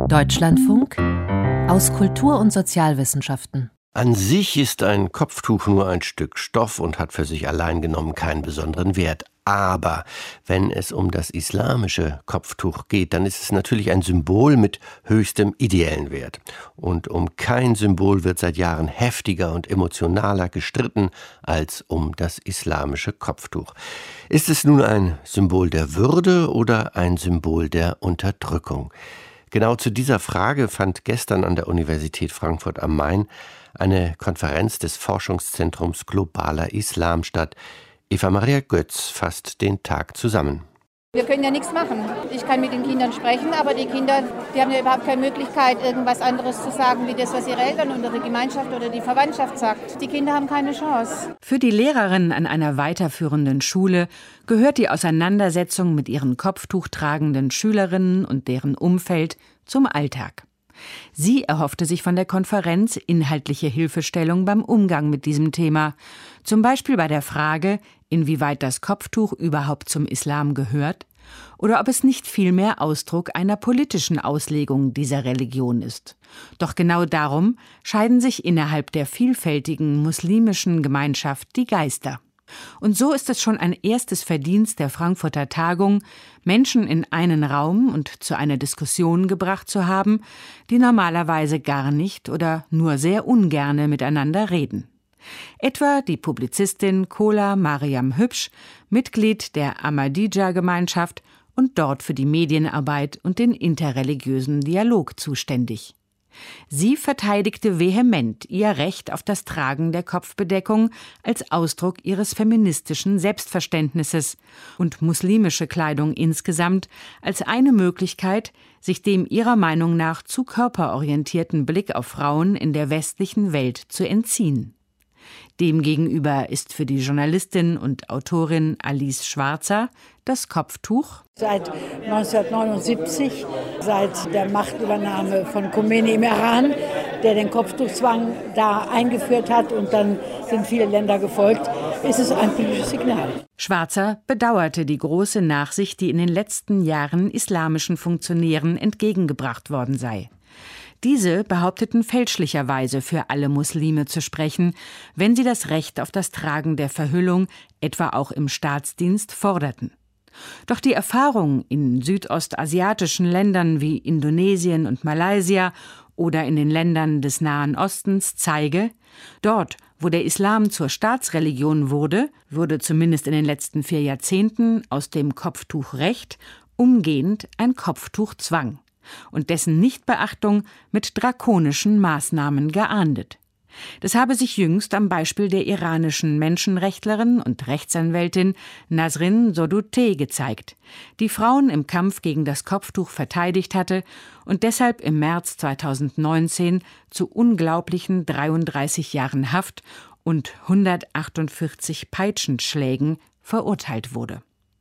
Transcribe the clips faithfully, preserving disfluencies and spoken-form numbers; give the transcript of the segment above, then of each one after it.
Deutschlandfunk aus Kultur- und Sozialwissenschaften. An sich ist ein Kopftuch nur ein Stück Stoff und hat für sich allein genommen keinen besonderen Wert. Aber wenn es um das islamische Kopftuch geht, dann ist es natürlich ein Symbol mit höchstem ideellen Wert. Und um kein Symbol wird seit Jahren heftiger und emotionaler gestritten als um das islamische Kopftuch. Ist es nun ein Symbol der Würde oder ein Symbol der Unterdrückung? Genau zu dieser Frage fand gestern an der Universität Frankfurt am Main eine Konferenz des Forschungszentrums Globaler Islam statt. Eva Maria Götz fasst den Tag zusammen. Wir können ja nichts machen. Ich kann mit den Kindern sprechen, aber die Kinder, die haben ja überhaupt keine Möglichkeit, irgendwas anderes zu sagen, wie das, was ihre Eltern oder die Gemeinschaft oder die Verwandtschaft sagt. Die Kinder haben keine Chance. Für die Lehrerin an einer weiterführenden Schule gehört die Auseinandersetzung mit ihren Kopftuch tragenden Schülerinnen und deren Umfeld zum Alltag. Sie erhoffte sich von der Konferenz inhaltliche Hilfestellung beim Umgang mit diesem Thema. Zum Beispiel bei der Frage, inwieweit das Kopftuch überhaupt zum Islam gehört oder ob es nicht vielmehr Ausdruck einer politischen Auslegung dieser Religion ist. Doch genau darum scheiden sich innerhalb der vielfältigen muslimischen Gemeinschaft die Geister. Und so ist es schon ein erstes Verdienst der Frankfurter Tagung, Menschen in einen Raum und zu einer Diskussion gebracht zu haben, die normalerweise gar nicht oder nur sehr ungerne miteinander reden. Etwa die Publizistin Kola Mariam Hübsch, Mitglied der Ahmadiyya-Gemeinschaft und dort für die Medienarbeit und den interreligiösen Dialog zuständig. Sie verteidigte vehement ihr Recht auf das Tragen der Kopfbedeckung als Ausdruck ihres feministischen Selbstverständnisses und muslimische Kleidung insgesamt als eine Möglichkeit, sich dem ihrer Meinung nach zu körperorientierten Blick auf Frauen in der westlichen Welt zu entziehen. Demgegenüber ist für die Journalistin und Autorin Alice Schwarzer das Kopftuch seit neunzehnhundertneunundsiebzig, seit der Machtübernahme von Khomeini im Iran, der den Kopftuchzwang da eingeführt hat und dann sind viele Länder gefolgt, ist es ein politisches Signal. Schwarzer bedauerte die große Nachsicht, die in den letzten Jahren islamischen Funktionären entgegengebracht worden sei. Diese behaupteten fälschlicherweise für alle Muslime zu sprechen, wenn sie das Recht auf das Tragen der Verhüllung etwa auch im Staatsdienst forderten. Doch die Erfahrung in südostasiatischen Ländern wie Indonesien und Malaysia oder in den Ländern des Nahen Ostens zeige, dort, wo der Islam zur Staatsreligion wurde, wurde zumindest in den letzten vier Jahrzehnten aus dem Kopftuchrecht umgehend ein Kopftuchzwang und dessen Nichtbeachtung mit drakonischen Maßnahmen geahndet. Das habe sich jüngst am Beispiel der iranischen Menschenrechtlerin und Rechtsanwältin Nasrin Sotoudeh gezeigt, die Frauen im Kampf gegen das Kopftuch verteidigt hatte und deshalb im März zweitausendneunzehn zu unglaublichen dreiunddreißig Jahren Haft und hundertachtundvierzig Peitschenschlägen verurteilt wurde.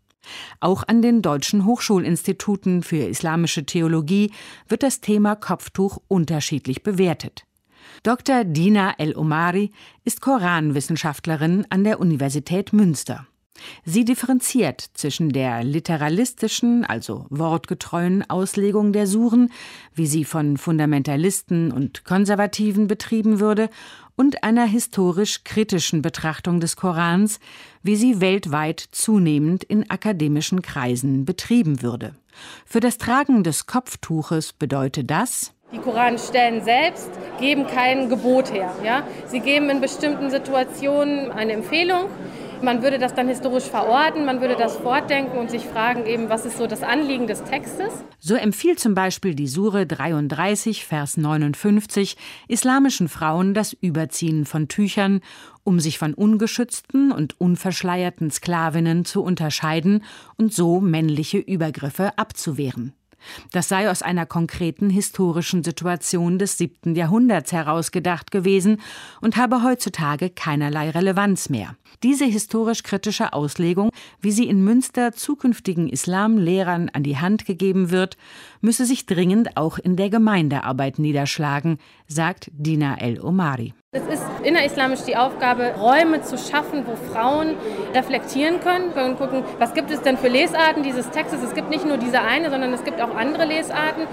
Auch an den deutschen Hochschulinstituten für islamische Theologie wird das Thema Kopftuch unterschiedlich bewertet. Doktor Dina El-Omari ist Koranwissenschaftlerin an der Universität Münster. Sie differenziert zwischen der literalistischen, also wortgetreuen Auslegung der Suren, wie sie von Fundamentalisten und Konservativen betrieben würde, und einer historisch-kritischen Betrachtung des Korans, wie sie weltweit zunehmend in akademischen Kreisen betrieben würde. Für das Tragen des Kopftuches bedeutet das: Die Koranstellen selbst geben kein Gebot her. Ja? Sie geben in bestimmten Situationen eine Empfehlung. Man würde das dann historisch verorten, man würde das fortdenken und sich fragen, eben, was ist so das Anliegen des Textes. So empfiehlt zum Beispiel die Sure dreiunddreißig, Vers neunundfünfzig, islamischen Frauen das Überziehen von Tüchern, um sich von ungeschützten und unverschleierten Sklavinnen zu unterscheiden und so männliche Übergriffe abzuwehren. Das sei aus einer konkreten historischen Situation des siebten Jahrhunderts herausgedacht gewesen und habe heutzutage keinerlei Relevanz mehr. Diese historisch-kritische Auslegung, wie sie in Münster zukünftigen Islamlehrern an die Hand gegeben wird, müsse sich dringend auch in der Gemeindearbeit niederschlagen, sagt Dina El-Omari. Es ist innerislamisch die Aufgabe, Räume zu schaffen, wo Frauen reflektieren können, können gucken, was gibt es denn für Lesarten dieses Textes. Es gibt nicht nur diese eine, sondern es gibt auch andere Lesarten.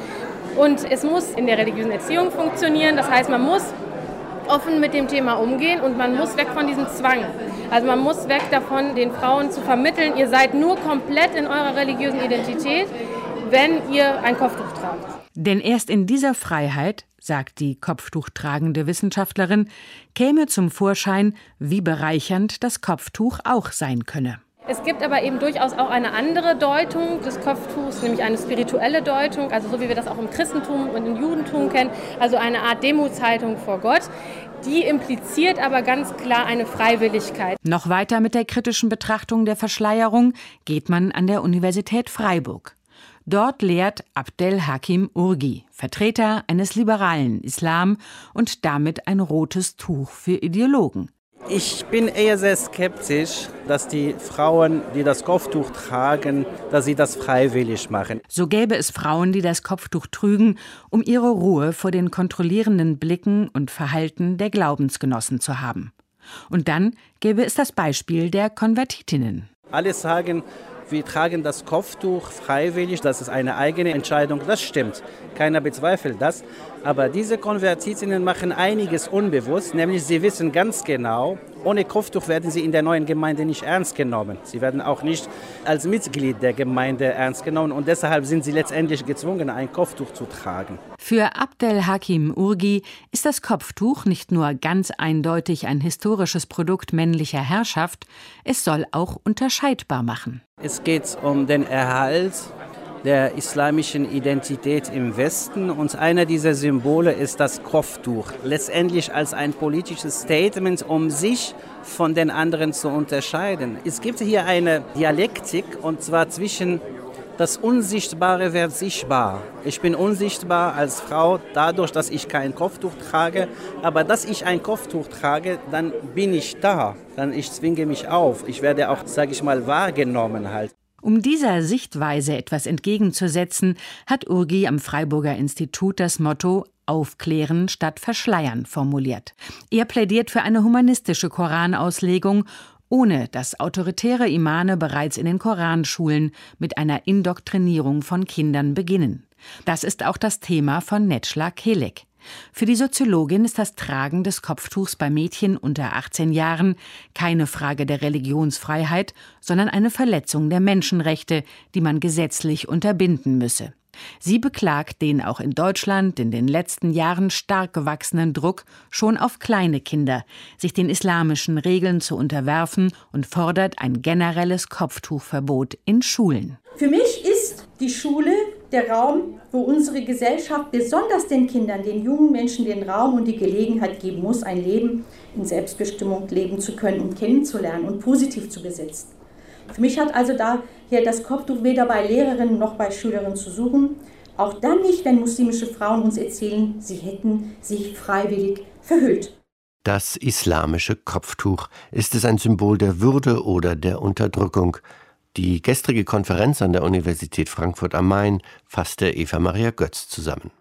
Und es muss in der religiösen Erziehung funktionieren. Das heißt, man muss offen mit dem Thema umgehen und man muss weg von diesem Zwang. Also man muss weg davon, den Frauen zu vermitteln, ihr seid nur komplett in eurer religiösen Identität, wenn ihr ein Kopftuch tragt. Denn erst in dieser Freiheit, sagt die kopftuchtragende Wissenschaftlerin, käme zum Vorschein, wie bereichernd das Kopftuch auch sein könne. Es gibt aber eben durchaus auch eine andere Deutung des Kopftuchs, nämlich eine spirituelle Deutung, also so wie wir das auch im Christentum und im Judentum kennen, also eine Art Demutshaltung vor Gott. Die impliziert aber ganz klar eine Freiwilligkeit. Noch weiter mit der kritischen Betrachtung der Verschleierung geht man an der Universität Freiburg. Dort lehrt Abdel Hakim Urgi, Vertreter eines liberalen Islam und damit ein rotes Tuch für Ideologen. Ich bin eher sehr skeptisch, dass die Frauen, die das Kopftuch tragen, dass sie das freiwillig machen. So gäbe es Frauen, die das Kopftuch trügen, um ihre Ruhe vor den kontrollierenden Blicken und Verhalten der Glaubensgenossen zu haben. Und dann gäbe es das Beispiel der Konvertitinnen. Alle sagen, wir tragen das Kopftuch freiwillig, das ist eine eigene Entscheidung, das stimmt. Keiner bezweifelt das. Aber diese Konvertitinnen machen einiges unbewusst, nämlich sie wissen ganz genau, ohne Kopftuch werden sie in der neuen Gemeinde nicht ernst genommen. Sie werden auch nicht als Mitglied der Gemeinde ernst genommen und deshalb sind sie letztendlich gezwungen, ein Kopftuch zu tragen. Für Abdel Hakim Urgi ist das Kopftuch nicht nur ganz eindeutig ein historisches Produkt männlicher Herrschaft, es soll auch unterscheidbar machen. Es geht um den Erhalt der islamischen Identität im Westen und einer dieser Symbole ist das Kopftuch. Letztendlich als ein politisches Statement, um sich von den anderen zu unterscheiden. Es gibt hier eine Dialektik und zwar zwischen das Unsichtbare wird sichtbar. Ich bin unsichtbar als Frau dadurch, dass ich kein Kopftuch trage, aber dass ich ein Kopftuch trage, dann bin ich da, dann ich zwinge mich auf. Ich werde auch, sage ich mal, wahrgenommen halt. Um dieser Sichtweise etwas entgegenzusetzen, hat Urgi am Freiburger Institut das Motto Aufklären statt Verschleiern formuliert. Er plädiert für eine humanistische Koranauslegung, ohne dass autoritäre Imame bereits in den Koranschulen mit einer Indoktrinierung von Kindern beginnen. Das ist auch das Thema von Necla Kelek. Für die Soziologin ist das Tragen des Kopftuchs bei Mädchen unter achtzehn Jahren keine Frage der Religionsfreiheit, sondern eine Verletzung der Menschenrechte, die man gesetzlich unterbinden müsse. Sie beklagt den auch in Deutschland in den letzten Jahren stark gewachsenen Druck schon auf kleine Kinder, sich den islamischen Regeln zu unterwerfen und fordert ein generelles Kopftuchverbot in Schulen. Für mich ist die Schule der Raum, wo unsere Gesellschaft besonders den Kindern, den jungen Menschen den Raum und die Gelegenheit geben muss, ein Leben in Selbstbestimmung leben zu können und kennenzulernen und positiv zu besetzen. Für mich hat also daher das Kopftuch weder bei Lehrerinnen noch bei Schülerinnen zu suchen. Auch dann nicht, wenn muslimische Frauen uns erzählen, sie hätten sich freiwillig verhüllt. Das islamische Kopftuch. Ist es ein Symbol der Würde oder der Unterdrückung? Die gestrige Konferenz an der Universität Frankfurt am Main fasste Eva Maria Götz zusammen.